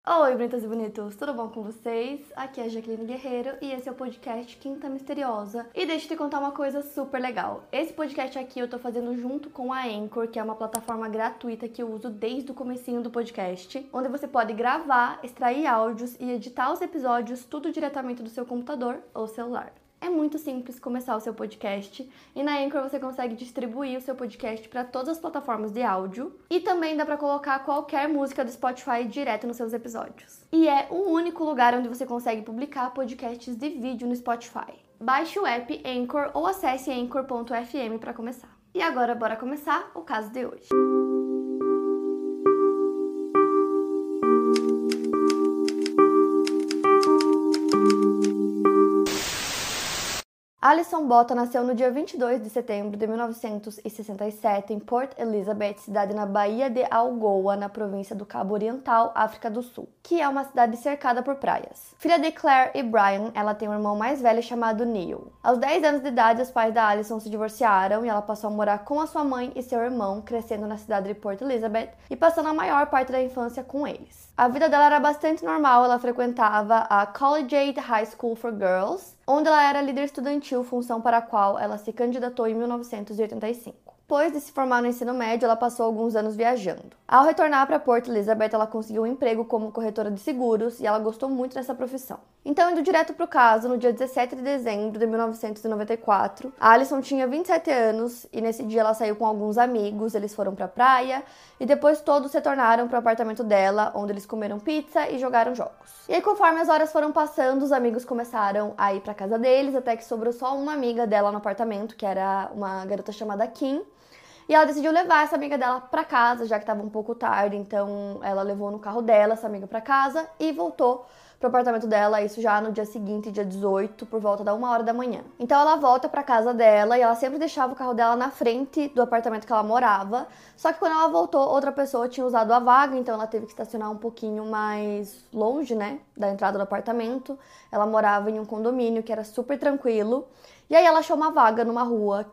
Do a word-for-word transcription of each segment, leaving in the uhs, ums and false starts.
Oi, bonitas e bonitos, tudo bom com vocês? Aqui é a Jaqueline Guerreiro e esse é o podcast Quinta Misteriosa. E deixa eu te contar uma coisa super legal. Esse podcast aqui eu tô fazendo junto com a Anchor, que é uma plataforma gratuita que eu uso desde o comecinho do podcast, onde você pode gravar, extrair áudios e editar os episódios tudo diretamente do seu computador ou celular. É muito simples começar o seu podcast e na Anchor você consegue distribuir o seu podcast para todas as plataformas de áudio e também dá para colocar qualquer música do Spotify direto nos seus episódios. E é o único lugar onde você consegue publicar podcasts de vídeo no Spotify. Baixe o app Anchor ou acesse anchor ponto f m para começar. E agora bora começar o caso de hoje. Alison Botha nasceu no dia vinte e dois de setembro de mil novecentos e sessenta e sete em Port Elizabeth, cidade na Baía de Algoa, na província do Cabo Oriental, África do Sul, que é uma cidade cercada por praias. Filha de Claire e Brian, ela tem um irmão mais velho chamado Neil. Aos dez anos de idade, os pais da Alison se divorciaram e ela passou a morar com a sua mãe e seu irmão, crescendo na cidade de Port Elizabeth e passando a maior parte da infância com eles. A vida dela era bastante normal, ela frequentava a Collegiate High School for Girls, onde ela era líder estudantil, função para a qual ela se candidatou em mil novecentos e oitenta e cinco. Depois de se formar no ensino médio, ela passou alguns anos viajando. Ao retornar para Port Elizabeth, ela conseguiu um emprego como corretora de seguros e ela gostou muito dessa profissão. Então, indo direto para o caso, no dia dezessete de dezembro de mil novecentos e noventa e quatro, a Alison tinha vinte e sete anos e nesse dia ela saiu com alguns amigos, eles foram para a praia e depois todos retornaram para o apartamento dela, onde eles comeram pizza e jogaram jogos. E aí, conforme as horas foram passando, os amigos começaram a ir para casa deles, até que sobrou só uma amiga dela no apartamento, que era uma garota chamada Kim. E ela decidiu levar essa amiga dela pra casa, já que estava um pouco tarde, então ela levou no carro dela essa amiga pra casa e voltou pro apartamento dela, isso já no dia seguinte, dia dezoito, por volta da uma hora da manhã. Então ela volta pra casa dela e ela sempre deixava o carro dela na frente do apartamento que ela morava, só que quando ela voltou, outra pessoa tinha usado a vaga, então ela teve que estacionar um pouquinho mais longe, né, da entrada do apartamento. Ela morava em um condomínio que era super tranquilo, e aí ela achou uma vaga numa rua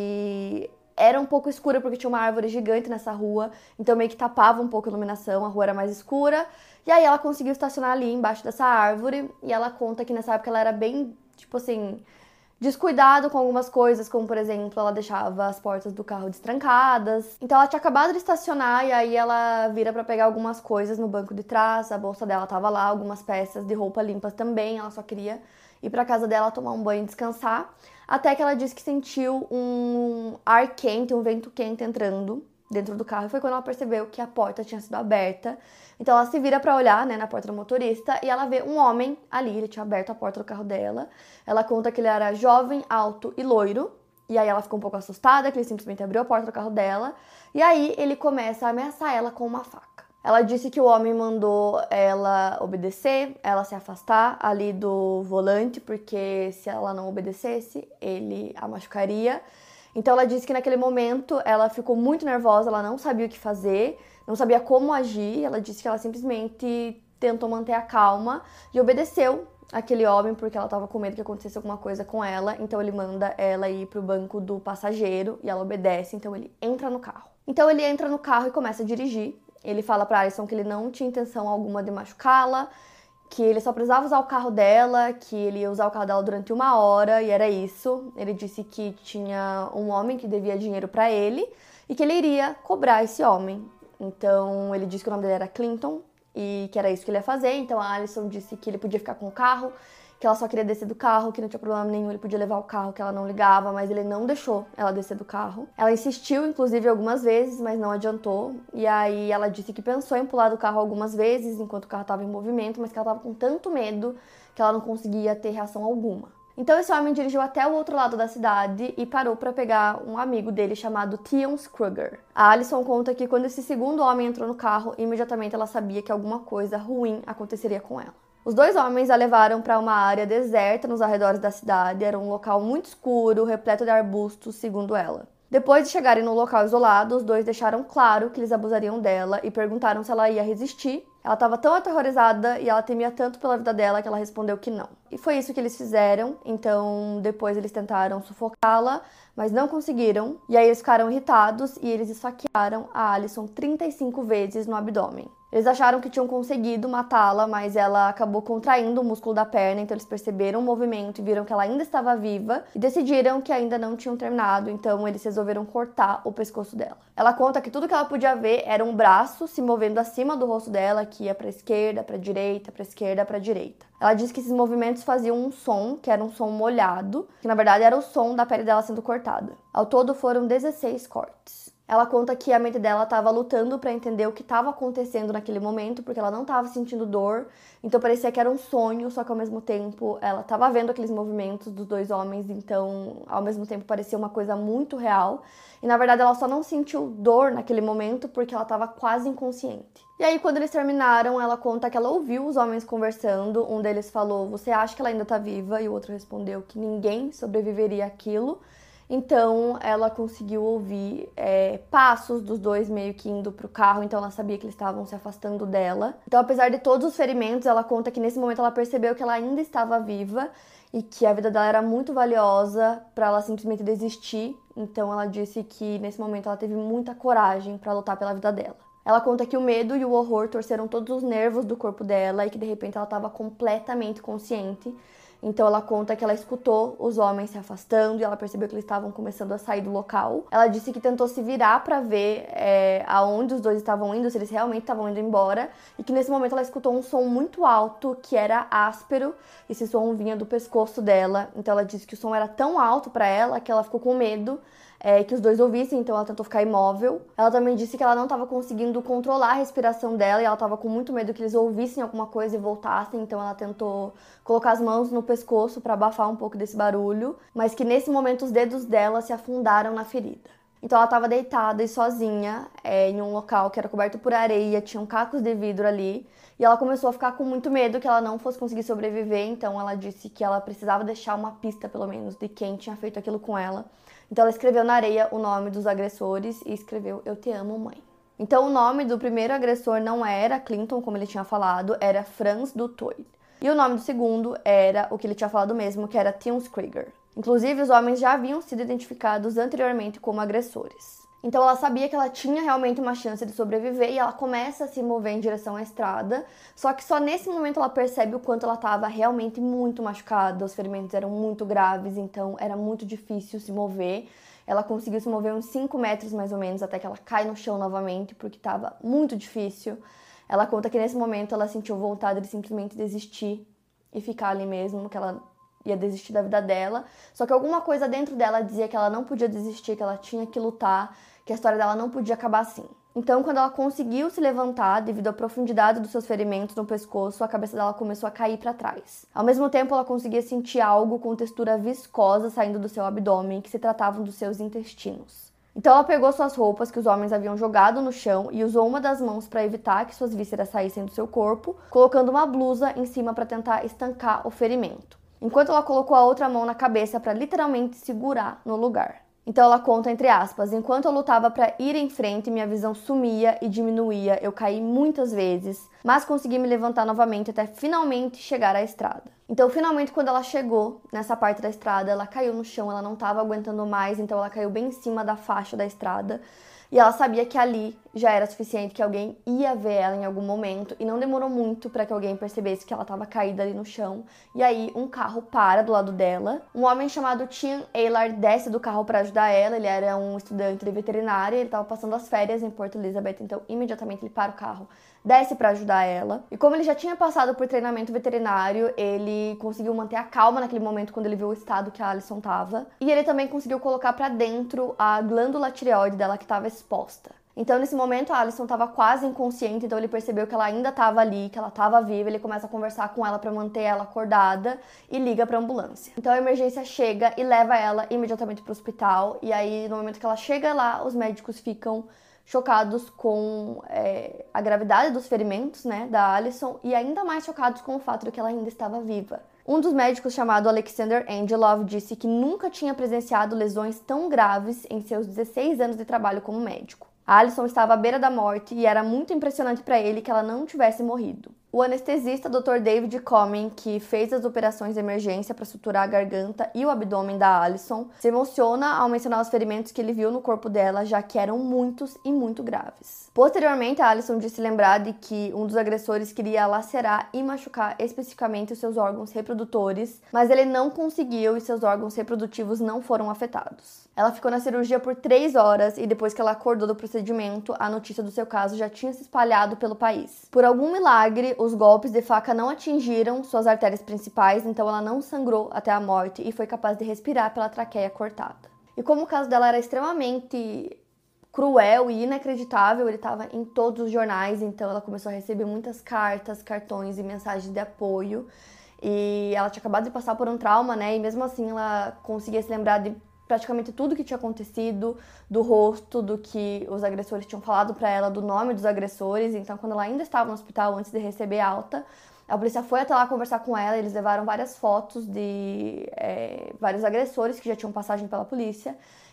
que era um pouco escura porque tinha uma árvore gigante nessa rua, então meio que tapava um pouco a iluminação, a rua era mais escura. E aí ela conseguiu estacionar ali embaixo dessa árvore e ela conta que nessa época ela era bem, tipo assim, descuidado com algumas coisas, como por exemplo, ela deixava as portas do carro destrancadas. Então ela tinha acabado de estacionar e aí ela vira pra pegar algumas coisas no banco de trás, a bolsa dela tava lá, algumas peças de roupa limpas também, ela só queria ir pra casa dela tomar um banho e descansar. Até que ela disse que sentiu um ar quente, um vento quente entrando dentro do carro. E foi quando ela percebeu que a porta tinha sido aberta. Então ela se vira pra olhar, né, na porta do motorista e ela vê um homem ali, ele tinha aberto a porta do carro dela. Ela conta que ele era jovem, alto e loiro. E aí ela ficou um pouco assustada, que ele simplesmente abriu a porta do carro dela. E aí ele começa a ameaçar ela com uma faca. Ela disse que o homem mandou ela obedecer, ela se afastar ali do volante, porque se ela não obedecesse, ele a machucaria. Então ela disse que naquele momento ela ficou muito nervosa, ela não sabia o que fazer, não sabia como agir. Ela disse que ela simplesmente tentou manter a calma e obedeceu aquele homem porque ela estava com medo que acontecesse alguma coisa com ela. Então ele manda ela ir pro banco do passageiro e ela obedece, então ele entra no carro. Então ele entra no carro e começa a dirigir. Ele fala pra Alison que ele não tinha intenção alguma de machucá-la, que ele só precisava usar o carro dela, que ele ia usar o carro dela durante uma hora e era isso. Ele disse que tinha um homem que devia dinheiro pra ele e que ele iria cobrar esse homem. Então ele disse que o nome dele era Clinton e que era isso que ele ia fazer. Então a Alison disse que ele podia ficar com o carro, que ela só queria descer do carro, que não tinha problema nenhum, ele podia levar o carro, que ela não ligava, mas ele não deixou ela descer do carro. Ela insistiu, inclusive, algumas vezes, mas não adiantou. E aí ela disse que pensou em pular do carro algumas vezes, enquanto o carro estava em movimento, mas que ela estava com tanto medo que ela não conseguia ter reação alguma. Então esse homem dirigiu até o outro lado da cidade e parou para pegar um amigo dele chamado Theon Kruger. A Alison conta que quando esse segundo homem entrou no carro, imediatamente ela sabia que alguma coisa ruim aconteceria com ela. Os dois homens a levaram para uma área deserta nos arredores da cidade. Era um local muito escuro, repleto de arbustos, segundo ela. Depois de chegarem no local isolado, os dois deixaram claro que eles abusariam dela e perguntaram se ela ia resistir. Ela estava tão aterrorizada e ela temia tanto pela vida dela que ela respondeu que não. E foi isso que eles fizeram. Então, depois eles tentaram sufocá-la, mas não conseguiram. E aí eles ficaram irritados e eles esfaquearam a Alison trinta e cinco vezes no abdômen. Eles acharam que tinham conseguido matá-la, mas ela acabou contraindo o músculo da perna, então eles perceberam o movimento e viram que ela ainda estava viva e decidiram que ainda não tinham terminado, então eles resolveram cortar o pescoço dela. Ela conta que tudo que ela podia ver era um braço se movendo acima do rosto dela, que ia para a esquerda, para a direita, para a esquerda, para a direita. Ela diz que esses movimentos faziam um som, que era um som molhado, que na verdade era o som da pele dela sendo cortada. Ao todo foram dezesseis cortes. Ela conta que a mente dela estava lutando para entender o que estava acontecendo naquele momento, porque ela não estava sentindo dor, então parecia que era um sonho, só que ao mesmo tempo ela estava vendo aqueles movimentos dos dois homens, então ao mesmo tempo parecia uma coisa muito real. E na verdade ela só não sentiu dor naquele momento porque ela estava quase inconsciente. E aí quando eles terminaram, ela conta que ela ouviu os homens conversando, um deles falou: "Você acha que ela ainda está viva?" E o outro respondeu que ninguém sobreviveria àquilo. Então, ela conseguiu ouvir é, passos dos dois meio que indo pro carro, então ela sabia que eles estavam se afastando dela. Então, apesar de todos os ferimentos, ela conta que nesse momento ela percebeu que ela ainda estava viva e que a vida dela era muito valiosa para ela simplesmente desistir. Então, ela disse que nesse momento ela teve muita coragem para lutar pela vida dela. Ela conta que o medo e o horror torceram todos os nervos do corpo dela e que de repente ela estava completamente consciente. Então ela conta que ela escutou os homens se afastando e ela percebeu que eles estavam começando a sair do local. Ela disse que tentou se virar para ver é, aonde os dois estavam indo, se eles realmente estavam indo embora, e que nesse momento ela escutou um som muito alto que era áspero. Esse som vinha do pescoço dela. Então ela disse que o som era tão alto para ela que ela ficou com medo É, que os dois ouvissem, então ela tentou ficar imóvel. Ela também disse que ela não estava conseguindo controlar a respiração dela e ela estava com muito medo que eles ouvissem alguma coisa e voltassem, então ela tentou colocar as mãos no pescoço para abafar um pouco desse barulho, mas que nesse momento os dedos dela se afundaram na ferida. Então ela estava deitada e sozinha é, em um local que era coberto por areia, tinham cacos de vidro ali, e ela começou a ficar com muito medo que ela não fosse conseguir sobreviver, então ela disse que ela precisava deixar uma pista, pelo menos, de quem tinha feito aquilo com ela. Então ela escreveu na areia o nome dos agressores e escreveu: "Eu te amo, mãe". Então o nome do primeiro agressor não era Clinton, como ele tinha falado, era Franz Dutoit. E o nome do segundo era o que ele tinha falado mesmo, que era Tim Krieger. Inclusive, os homens já haviam sido identificados anteriormente como agressores. Então ela sabia que ela tinha realmente uma chance de sobreviver e ela começa a se mover em direção à estrada, só que só nesse momento ela percebe o quanto ela estava realmente muito machucada, os ferimentos eram muito graves, então era muito difícil se mover. Ela conseguiu se mover uns cinco metros mais ou menos até que ela cai no chão novamente, porque estava muito difícil. Ela conta que nesse momento ela sentiu vontade de simplesmente desistir e ficar ali mesmo, que ela ia desistir da vida dela, só que alguma coisa dentro dela dizia que ela não podia desistir, que ela tinha que lutar, que a história dela não podia acabar assim. Então, quando ela conseguiu se levantar, devido à profundidade dos seus ferimentos no pescoço, a cabeça dela começou a cair para trás. Ao mesmo tempo, ela conseguia sentir algo com textura viscosa saindo do seu abdômen, que se tratavam dos seus intestinos. Então ela pegou suas roupas que os homens haviam jogado no chão e usou uma das mãos para evitar que suas vísceras saíssem do seu corpo, colocando uma blusa em cima para tentar estancar o ferimento, enquanto ela colocou a outra mão na cabeça para literalmente segurar no lugar. Então ela conta, entre aspas: "Enquanto eu lutava para ir em frente, minha visão sumia e diminuía, eu caí muitas vezes, mas consegui me levantar novamente até finalmente chegar à estrada." Então, finalmente, quando ela chegou nessa parte da estrada, ela caiu no chão, ela não estava aguentando mais, então ela caiu bem em cima da faixa da estrada. E ela sabia que ali já era suficiente, que alguém ia ver ela em algum momento, e não demorou muito para que alguém percebesse que ela estava caída ali no chão. E aí um carro para do lado dela. Um homem chamado Tim Aylar desce do carro para ajudar ela. Ele era um estudante de veterinária, ele estava passando as férias em Port Elizabeth, então imediatamente ele para o carro, desce para ajudar ela. E como ele já tinha passado por treinamento veterinário, ele conseguiu manter a calma naquele momento quando ele viu o estado que a Alison estava. E ele também conseguiu colocar para dentro a glândula tireoide dela que estava exposta. Então, nesse momento, a Alison estava quase inconsciente, então ele percebeu que ela ainda estava ali, que ela estava viva. Ele começa a conversar com ela para manter ela acordada e liga para a ambulância. Então, a emergência chega e leva ela imediatamente para o hospital. E aí, no momento que ela chega lá, os médicos ficam chocados com é, a gravidade dos ferimentos, né, da Alison, e ainda mais chocados com o fato de que ela ainda estava viva. Um dos médicos, chamado Alexander Angelov, disse que nunca tinha presenciado lesões tão graves em seus dezesseis anos de trabalho como médico. A Alison estava à beira da morte e era muito impressionante para ele que ela não tivesse morrido. O O anestesista doutor David Comyn, que fez as operações de emergência para suturar a garganta e o abdômen da Alison, se emociona ao mencionar os ferimentos que ele viu no corpo dela, já que eram muitos e muito graves. Posteriormente, a Alison disse lembrar de que um dos agressores queria lacerar e machucar especificamente os seus órgãos reprodutores, mas ele não conseguiu e seus órgãos reprodutivos não foram afetados. Ela ficou na cirurgia por três horas e depois que ela acordou do procedimento, a notícia do seu caso já tinha se espalhado pelo país. Por algum milagre, os golpes de faca não atingiram suas artérias principais, então ela não sangrou até a morte e foi capaz de respirar pela traqueia cortada. E como o caso dela era extremamente cruel e inacreditável, ele estava em todos os jornais, então ela começou a receber muitas cartas, cartões e mensagens de apoio. E ela tinha acabado de passar por um trauma, né? E mesmo assim ela conseguia se lembrar de praticamente tudo que tinha acontecido, do rosto, do que os agressores tinham falado para ela, do nome dos agressores. Então, quando ela ainda estava no hospital antes de receber alta, a polícia foi até lá conversar com ela, eles levaram várias fotos de é, vários agressores que já tinham passagem pela polícia,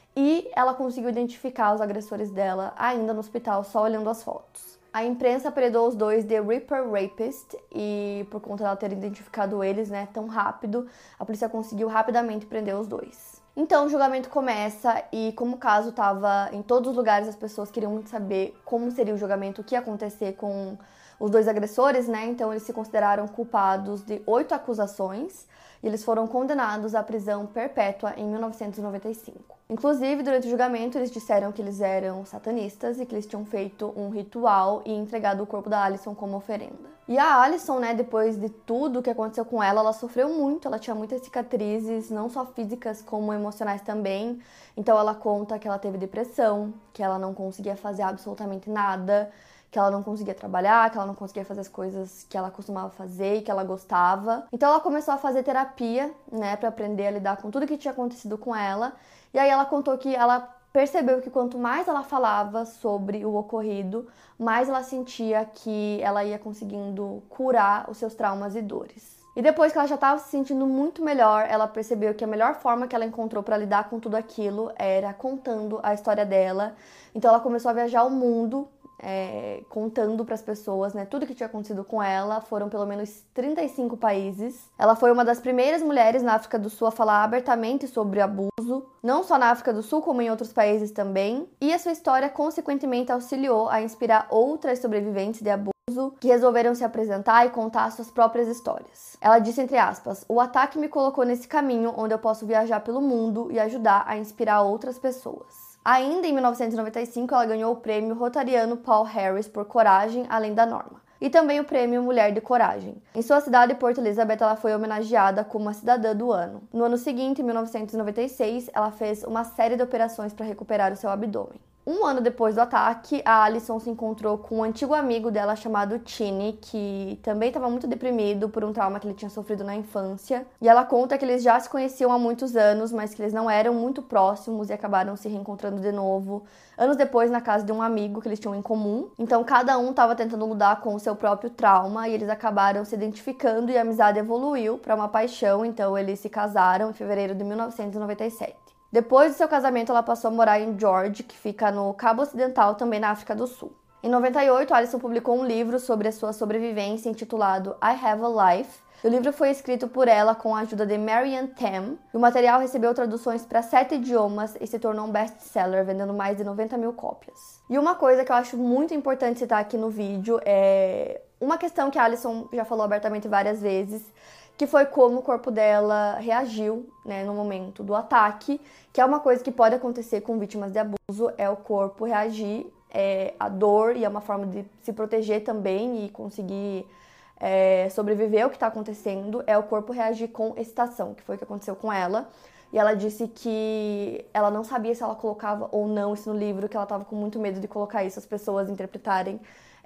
e ela conseguiu identificar os agressores dela ainda no hospital, só olhando as fotos. A imprensa apelidou os dois de Ripper Rapist e, por conta dela ter identificado eles, né, tão rápido, a polícia conseguiu rapidamente prender os dois. Então o julgamento começa e, como o caso estava em todos os lugares, as pessoas queriam muito saber como seria o julgamento, o que ia acontecer com os dois agressores, né? Então eles se consideraram culpados de oito acusações e eles foram condenados à prisão perpétua em mil novecentos e noventa e cinco. Inclusive, durante o julgamento, eles disseram que eles eram satanistas e que eles tinham feito um ritual e entregado o corpo da Alison como oferenda. E a Alison, né, depois de tudo que aconteceu com ela, ela sofreu muito, ela tinha muitas cicatrizes, não só físicas como emocionais também. Então ela conta que ela teve depressão, que ela não conseguia fazer absolutamente nada, que ela não conseguia trabalhar, que ela não conseguia fazer as coisas que ela costumava fazer e que ela gostava. Então ela começou a fazer terapia, né, para aprender a lidar com tudo que tinha acontecido com ela. E aí ela contou que ela percebeu que quanto mais ela falava sobre o ocorrido, mais ela sentia que ela ia conseguindo curar os seus traumas e dores. E depois que ela já estava se sentindo muito melhor, ela percebeu que a melhor forma que ela encontrou para lidar com tudo aquilo era contando a história dela. Então ela começou a viajar o mundo, É, contando para as pessoas, né, tudo que tinha acontecido com ela. Foram pelo menos trinta e cinco países. Ela foi uma das primeiras mulheres na África do Sul a falar abertamente sobre abuso, não só na África do Sul, como em outros países também. E a sua história, consequentemente, auxiliou a inspirar outras sobreviventes de abuso que resolveram se apresentar e contar suas próprias histórias. Ela disse, entre aspas, "O ataque me colocou nesse caminho onde eu posso viajar pelo mundo e ajudar a inspirar outras pessoas." Ainda em mil novecentos e noventa e cinco, ela ganhou o prêmio Rotariano Paul Harris por Coragem Além da Norma, e também o prêmio Mulher de Coragem. Em sua cidade, Porto Elizabeth, ela foi homenageada como a cidadã do ano. No ano seguinte, em mil novecentos e noventa e seis, ela fez uma série de operações para recuperar o seu abdômen. Um ano depois do ataque, a Alison se encontrou com um antigo amigo dela chamado Chini, que também estava muito deprimido por um trauma que ele tinha sofrido na infância. E ela conta que eles já se conheciam há muitos anos, mas que eles não eram muito próximos e acabaram se reencontrando de novo anos depois na casa de um amigo que eles tinham em comum. Então cada um estava tentando lidar com o seu próprio trauma e eles acabaram se identificando e a amizade evoluiu para uma paixão. Então eles se casaram em fevereiro de mil novecentos e noventa e sete. Depois do seu casamento, ela passou a morar em George, que fica no Cabo Ocidental, também na África do Sul. Em noventa e oito, Alison publicou um livro sobre a sua sobrevivência intitulado I Have a Life. O livro foi escrito por ela com a ajuda de Marianne Tam, e o material recebeu traduções para sete idiomas e se tornou um best-seller, vendendo mais de noventa mil cópias. E uma coisa que eu acho muito importante citar aqui no vídeo é uma questão que a Alison já falou abertamente várias vezes, que foi como o corpo dela reagiu, né, no momento do ataque, que é uma coisa que pode acontecer com vítimas de abuso, é o corpo reagir é, à dor, e é uma forma de se proteger também e conseguir é, sobreviver ao que está acontecendo, é o corpo reagir com excitação, que foi o que aconteceu com ela. E ela disse que ela não sabia se ela colocava ou não isso no livro, que ela estava com muito medo de colocar isso, as pessoas interpretarem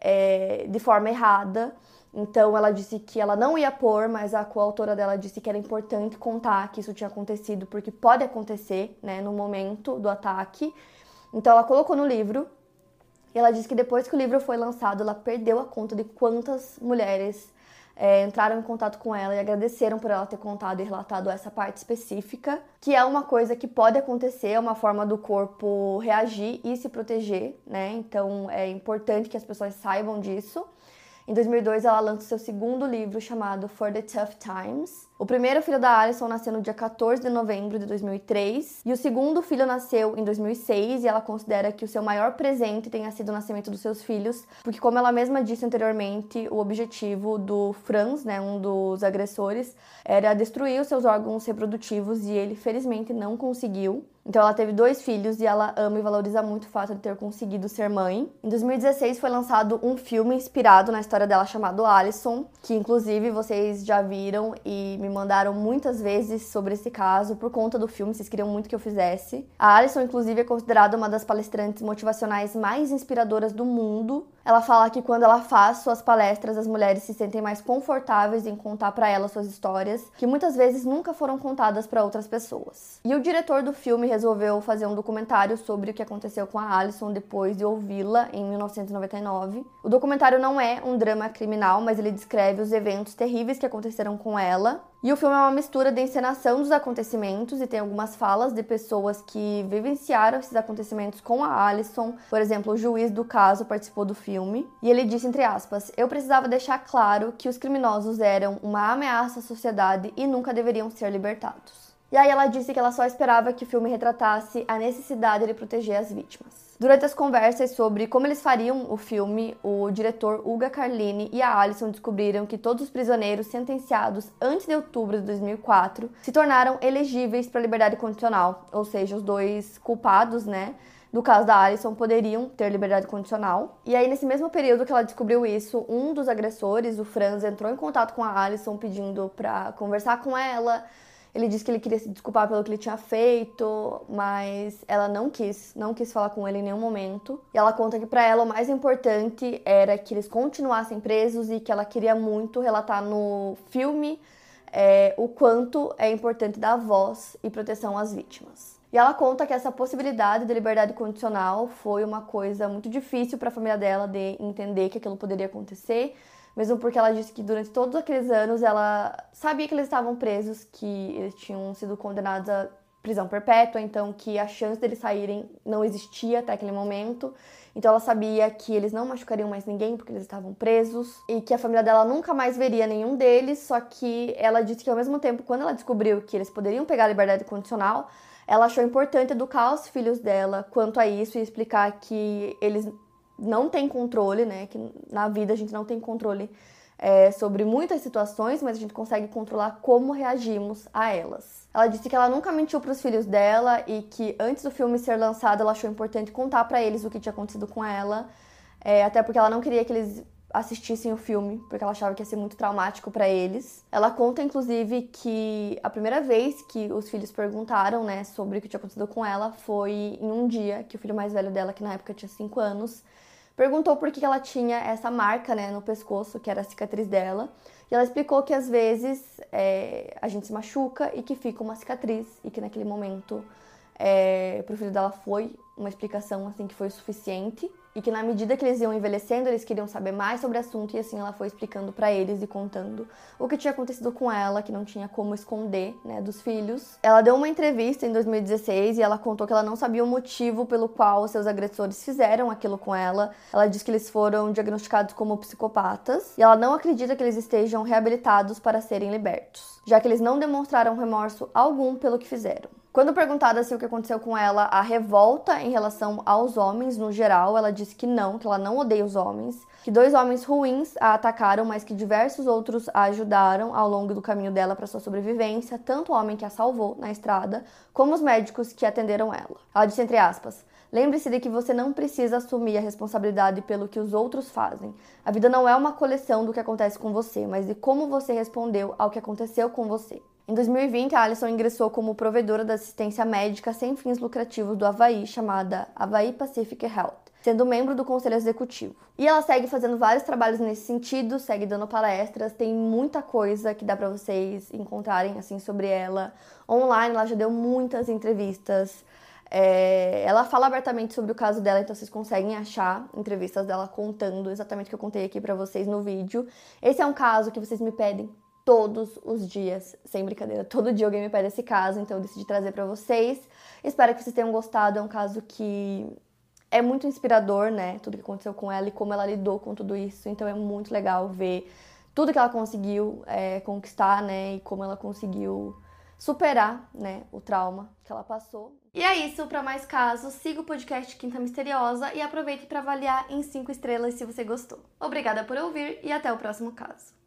é, de forma errada. Então ela disse que ela não ia pôr, mas a coautora dela disse que era importante contar que isso tinha acontecido, porque pode acontecer, né, no momento do ataque. Então ela colocou no livro, e ela disse que depois que o livro foi lançado, ela perdeu a conta de quantas mulheres é, entraram em contato com ela e agradeceram por ela ter contado e relatado essa parte específica, que é uma coisa que pode acontecer, é uma forma do corpo reagir e se proteger, né? Então é importante que as pessoas saibam disso. Em dois mil e dois, ela lança o seu segundo livro, chamado For the Tough Times. O primeiro filho da Alison nasceu no dia quatorze de novembro de dois mil e três, e o segundo filho nasceu em dois mil e seis, e ela considera que o seu maior presente tenha sido o nascimento dos seus filhos, porque, como ela mesma disse anteriormente, o objetivo do Franz, né, um dos agressores, era destruir os seus órgãos reprodutivos, e ele, felizmente, não conseguiu. Então ela teve dois filhos e ela ama e valoriza muito o fato de ter conseguido ser mãe. Em dois mil e dezesseis foi lançado um filme inspirado na história dela chamado Alison, que inclusive vocês já viram e me mandaram muitas vezes sobre esse caso por conta do filme, vocês queriam muito que eu fizesse. A Alison, inclusive, é considerada uma das palestrantes motivacionais mais inspiradoras do mundo. Ela fala que quando ela faz suas palestras, as mulheres se sentem mais confortáveis em contar para ela suas histórias, que muitas vezes nunca foram contadas para outras pessoas. E o diretor do filme resolveu fazer um documentário sobre o que aconteceu com a Alison depois de ouvi-la em mil novecentos e noventa e nove. O documentário não é um drama criminal, mas ele descreve os eventos terríveis que aconteceram com ela. E o filme é uma mistura de encenação dos acontecimentos e tem algumas falas de pessoas que vivenciaram esses acontecimentos com a Alison. Por exemplo, o juiz do caso participou do filme. E ele disse, entre aspas, "Eu precisava deixar claro que os criminosos eram uma ameaça à sociedade e nunca deveriam ser libertados." E aí ela disse que ela só esperava que o filme retratasse a necessidade de proteger as vítimas. Durante as conversas sobre como eles fariam o filme, o diretor Uga Carlini e a Alison descobriram que todos os prisioneiros sentenciados antes de outubro de dois mil e quatro se tornaram elegíveis para liberdade condicional, ou seja, os dois culpados, né, do caso da Alison poderiam ter liberdade condicional. E aí, nesse mesmo período que ela descobriu isso, um dos agressores, o Franz, entrou em contato com a Alison pedindo para conversar com ela. Ele disse que ele queria se desculpar pelo que ele tinha feito, mas ela não quis, não quis falar com ele em nenhum momento. E ela conta que para ela o mais importante era que eles continuassem presos e que ela queria muito relatar no filme é, o quanto é importante dar voz e proteção às vítimas. E ela conta que essa possibilidade de liberdade condicional foi uma coisa muito difícil para a família dela de entender que aquilo poderia acontecer, mesmo porque ela disse que durante todos aqueles anos ela sabia que eles estavam presos, que eles tinham sido condenados a prisão perpétua, então que a chance deles saírem não existia até aquele momento. Então ela sabia que eles não machucariam mais ninguém porque eles estavam presos e que a família dela nunca mais veria nenhum deles, só que ela disse que ao mesmo tempo, quando ela descobriu que eles poderiam pegar a liberdade condicional, ela achou importante educar os filhos dela quanto a isso e explicar que eles não têm controle, né? Que na vida a gente não tem controle é, sobre muitas situações, mas a gente consegue controlar como reagimos a elas. Ela disse que ela nunca mentiu para os filhos dela e que antes do filme ser lançado ela achou importante contar para eles o que tinha acontecido com ela, é, até porque ela não queria que eles assistissem o filme, porque ela achava que ia ser muito traumático para eles. Ela conta, inclusive, que a primeira vez que os filhos perguntaram, né, sobre o que tinha acontecido com ela foi em um dia que o filho mais velho dela, que na época tinha cinco anos, perguntou por que ela tinha essa marca, né, no pescoço, que era a cicatriz dela. E ela explicou que, às vezes, é, a gente se machuca e que fica uma cicatriz. E que, naquele momento, é, pro filho dela foi uma explicação, assim, que foi o suficiente. E que, na medida que eles iam envelhecendo, eles queriam saber mais sobre o assunto. E, assim, ela foi explicando pra eles e contando o que tinha acontecido com ela, que não tinha como esconder, né, dos filhos. Ela deu uma entrevista em dois mil e dezesseis e ela contou que ela não sabia o motivo pelo qual seus agressores fizeram aquilo com ela. Ela disse que eles foram diagnosticados como psicopatas. E ela não acredita que eles estejam reabilitados para serem libertos, já que eles não demonstraram remorso algum pelo que fizeram. Quando perguntada se o que aconteceu com ela a revolta em relação aos homens no geral, ela disse que não, que ela não odeia os homens, que dois homens ruins a atacaram, mas que diversos outros a ajudaram ao longo do caminho dela para sua sobrevivência, tanto o homem que a salvou na estrada, como os médicos que atenderam ela. Ela disse, entre aspas, "Lembre-se de que você não precisa assumir a responsabilidade pelo que os outros fazem. A vida não é uma coleção do que acontece com você, mas de como você respondeu ao que aconteceu com você." Em dois mil e vinte, a Alison ingressou como provedora da assistência médica sem fins lucrativos do Havaí, chamada Havaí Pacific Health, sendo membro do conselho executivo. E ela segue fazendo vários trabalhos nesse sentido, segue dando palestras, tem muita coisa que dá pra vocês encontrarem assim sobre ela. Online, ela já deu muitas entrevistas. É, ela fala abertamente sobre o caso dela, então vocês conseguem achar entrevistas dela contando exatamente o que eu contei aqui pra vocês no vídeo. Esse é um caso que vocês me pedem todos os dias, sem brincadeira. Todo dia alguém me pede esse caso, então eu decidi trazer pra vocês. Espero que vocês tenham gostado. É um caso que É muito inspirador, né, tudo que aconteceu com ela e como ela lidou com tudo isso. Então é muito legal ver tudo que ela conseguiu é, conquistar, né, e como ela conseguiu superar, né, o trauma que ela passou. E é isso, para mais casos, siga o podcast Quinta Misteriosa e aproveite para avaliar em cinco estrelas se você gostou. Obrigada por ouvir e até o próximo caso.